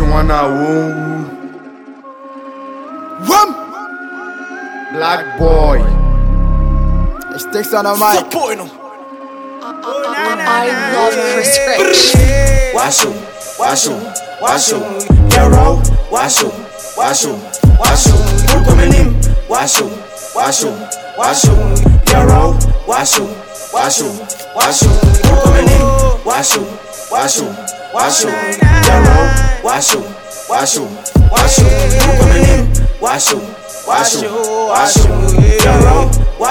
wanna woo. Black boy. It sticks on the mic. I love Chris Rich. Washu, Yaro, washu, Rukuminim, washu, Yaro, washu, Rukuminim, washu, Yaro, washu, Rukuminim, washu, Yaro,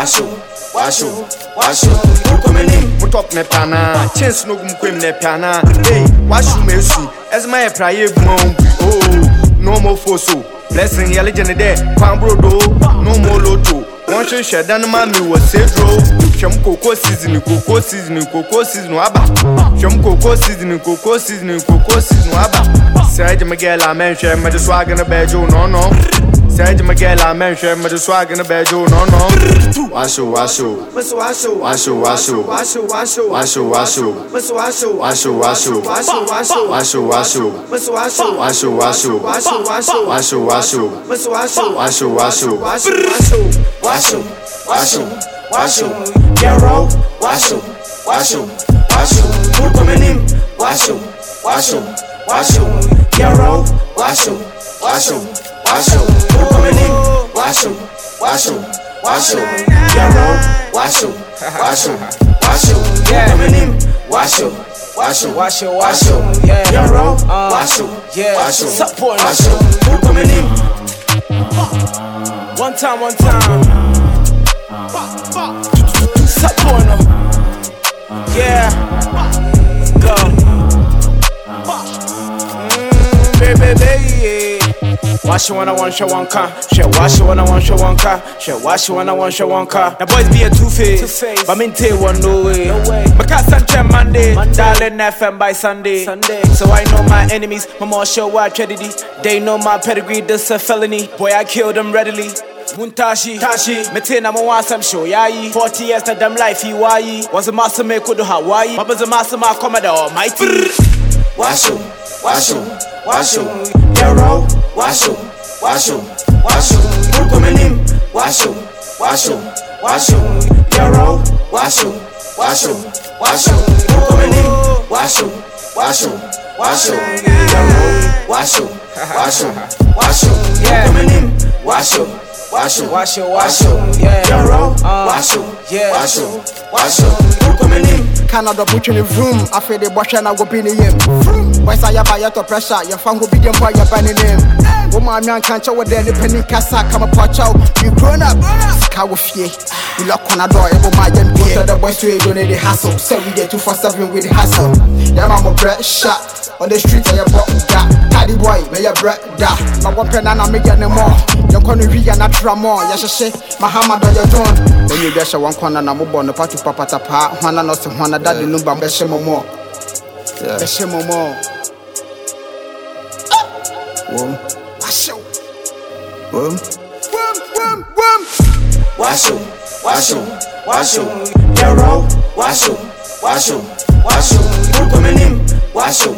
washu, Rukuminim. Top ne pana, chance no gum ne pana. Hey, washu mesu, as my prayer boom. Oh, no more fosso. Blessing ya legend there, Pambro do, no more loto. One should share than mammy was cedro. Sham cocoa season, abba. Sham cocoa season, abba. Serge Miguel, I mentioned, my swag in a bedroom, no. Serge Miguel, I mentioned, my swag in a bedroom, no. Washu, Yaro, washu, Rukuminim, washu, Yaro, washu, Rukuminim, washu, Yaro, washu, Rukuminim, washu, Yaro, washu, Rukuminim. One time. Support them. Yeah. Go. Baby. Wash you when I want show one car. Shit, wash you when I want show one car. Shit, wash you when I want show one car. Now boys be a two-face. But me take one no way. My cat Sanchez Monday. Darling FM by Sunday. So I know my enemies. My more show why tragedy. They know my pedigree. This a felony. Boy, I kill them readily. Muntashi, Metina Mawasam show yayi. 40 years to them life he wayi. Was a master make do Hawaii. Papa's a master my commodore almighty. Washu, Yaro, washu, Rukuminim, washu, Yaro, washu, Rukuminim, washu, Yaro, washu, Rukuminim, washu, Yaro, washu, Rukuminim. Canada put in the room. I feel the bosh and I go be in the him. Boys I have a pressure. Your fan will be them for your banning name. Woman, man can't show what the penny cassa come a watch out. You grown up, cow of ye. You lock on a door, every my young beer. The boys to don't need the hassle. So we get 247 with the hassle. Yeah, I'm a bread shot on the streets. I bought that. Daddy boy, may your bread that. My one pen and I make any more. You're going to be a natural more. Yes, I say, Mahama, do your turn. When you get one corner, I'm born the party papa tapa. One and also one. Daddy number Beshemo more. Beshemo more. Washu, Yaro, washu, Rukuminim, washu,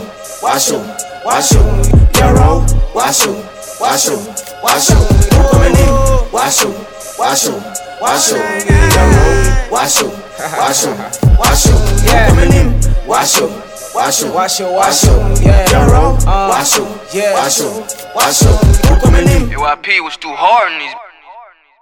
Yaro, washu, Rukuminim, washu, Yaro, washu, Rukuminim, washu, Yaro, washu, Rukuminim. UIP was too hard in these.